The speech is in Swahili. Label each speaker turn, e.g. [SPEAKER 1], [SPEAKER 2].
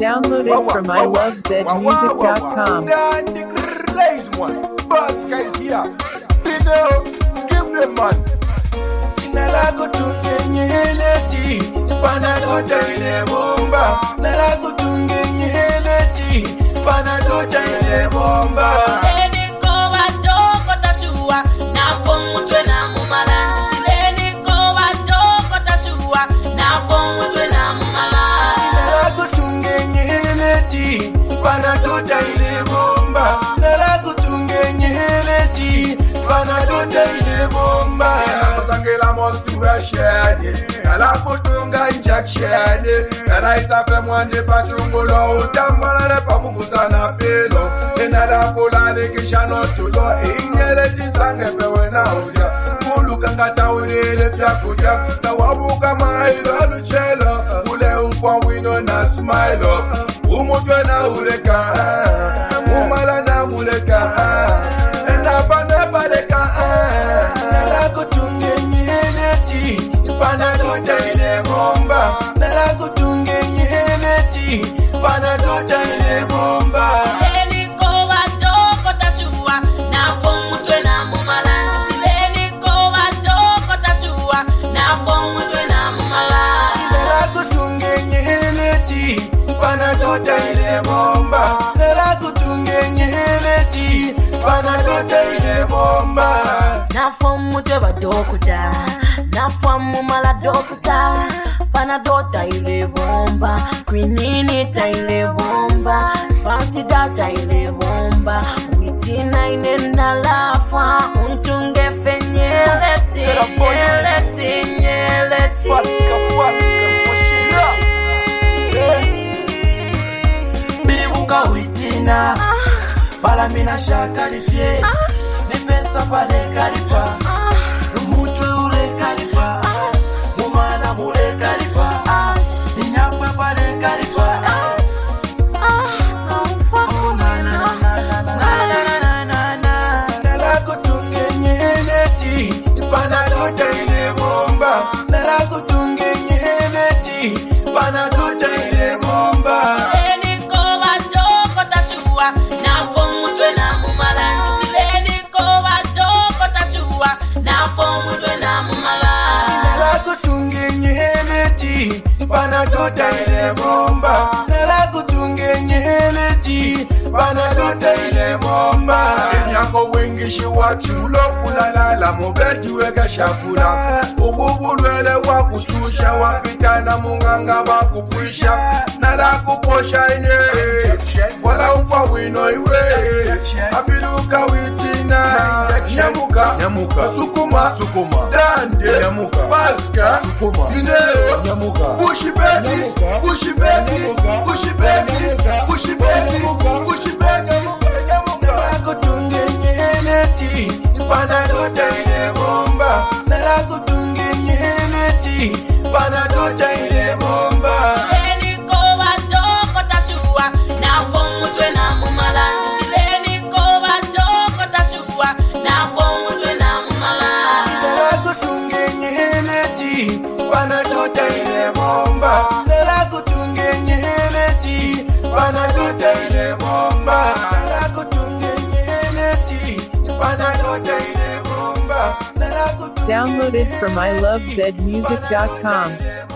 [SPEAKER 1] Downloaded from ilovezmusic.com.
[SPEAKER 2] The crazy one. Buzz guys here. Give them man.
[SPEAKER 3] Nalago tungenyeleti panadota ile bomba. Nalago tungenyeleti panadota ile bomba.
[SPEAKER 4] Tileniko watoko tashua na fomu twena mumala. Tileniko watoko tashua na fomu twena mumala.
[SPEAKER 3] Nalago tungenyeleti panadota ile bomba. Nalago tungenyeleti panadota ile bomba.
[SPEAKER 2] Sangela mosi washede. Nala kutunga injectione. Nala isape mwande patungulo. Utambala ne pamuguza na pelo. Nala kulane kishano tulo. Inyeleti sange pewe na uja. Kuluka ngata unile vya kuja. Na wabuka mailo luchelo. Ule umfwa wino na smile up. Umutwe na ureka. Umala na muleka. Enapa nepa
[SPEAKER 3] Nalago tungenyeleti panadota ile bomba. Nalago tungenyeleti panadota ile bomba.
[SPEAKER 4] Tileniko watoko tashua na fomu twena mumala. Tileniko watoko tashua na fomu twena mumala.
[SPEAKER 3] Nalago tungenyeleti panadota ile bomba. Nalago tungenyeleti panadota ile bomba.
[SPEAKER 4] Nafomu tweba dokuta, nafomu mala dokuta. Panadota ile bomba, quinini ta ile bomba, fancy data ile bomba. Witina inenda lafa, untunge fenyeleti, nyeleti.
[SPEAKER 3] Bilibuka witina Bala mina shaka lifye Nipesa pale kalipa Numutwe ule kalipa Mumana mule kalipa Ninyapwe pale kalipa Oh na na na na na na na na na na. Nalago tungenyeleti panadota ile bomba. Nalago tungenyeleti panadota ile bomba.
[SPEAKER 4] Tileniko watoko tashua na fomu twena mumala. Tileniko watoko tashua na fomu twena mumala.
[SPEAKER 3] Nalago tungenyeleti panadota ile bomba. Nalago tungenyeleti panadota ile bomba.
[SPEAKER 2] Enyako wengi shiwachulo kulalala mubedi weka shafura. Ububulwele wakushusha wapitana munganga wakupwisha. Nala kuposha ine wala umfa wino iwe. Apiluka witina Nyamuka Sukuma Dande Baska Ineo Bushi Bedis
[SPEAKER 3] Nalago tungenyeleti panadota ile bomba. Nalago tungenyeleti panadota ile bomba.
[SPEAKER 4] Tileniko watoko tashua na fomu twena mumala. Tileniko watoko tashua na fomu twena mumala.
[SPEAKER 3] Nalago tungenyeleti panadota ile bomba. Nalago tungenyeleti panadota ile bomba. Nalago tungenyeleti panadota ile bomba. Nalago
[SPEAKER 1] Downloaded from ilovezmusic.com.